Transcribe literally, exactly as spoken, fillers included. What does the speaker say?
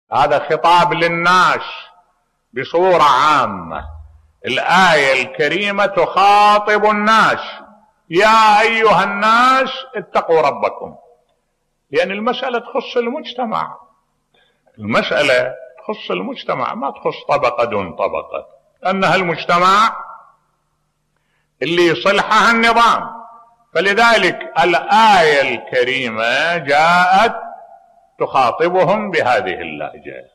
هذا خطاب للناس بصورة عامة. الآية الكريمة تخاطب الناس: يا أيها الناس اتقوا ربكم، لأن المسألة تخص المجتمع، المسألة تخص المجتمع ما تخص طبقة دون طبقة، أنها المجتمع اللي يصلحها النظام. فلذلك الآية الكريمة جاءت تخاطبهم بهذه اللهجة.